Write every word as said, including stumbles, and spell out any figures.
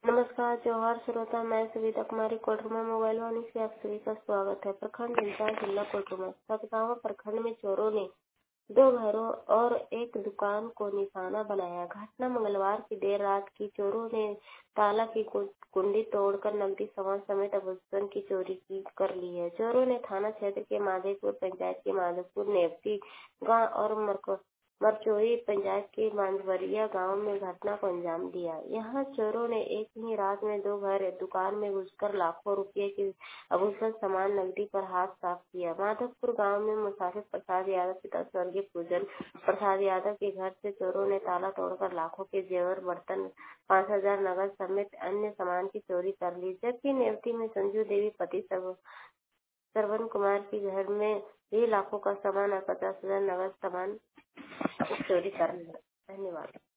नमस्कार जौहर श्रोता, मैं सविता कुमारी कोटरमा मोबाइल वाणी से आप सभी का स्वागत है। प्रखंड इंचार्ज जिला कोटरमा सतगावा प्रखंड में चोरों ने दो घरों और एक दुकान को निशाना बनाया। घटना मंगलवार की देर रात की। चोरों ने ताला की कुंडी तोड़कर नकदी सामान समेत आभूषण की चोरी की कर ली है। चोरों ने थाना क्षेत्र के माधेपुर पंचायत के माधोपुर नेवती गांव और मरको मरचोई पंचायत के मांझवरिया गांव में घटना को अंजाम दिया। यहाँ चोरों ने एक ही रात में दो घर दुकान में घुसकर लाखों रुपए की आभूषण सामान नकदी पर हाथ साफ किया। माधवपुर गांव में मुसाफिर प्रसाद यादव पिता स्वर्गीय पूजन प्रसाद यादव के घर से चोरों ने ताला तोड़कर लाखों के जेवर बर्तन पाँच हजार नगद समेत अन्य सामान की चोरी कर ली। जबकि नेवती में संजू देवी पति श्रवण कुमार के घर में भी लाखों का सामान और पचास हजार नगद सामान चोरी कर लिया। धन्यवाद।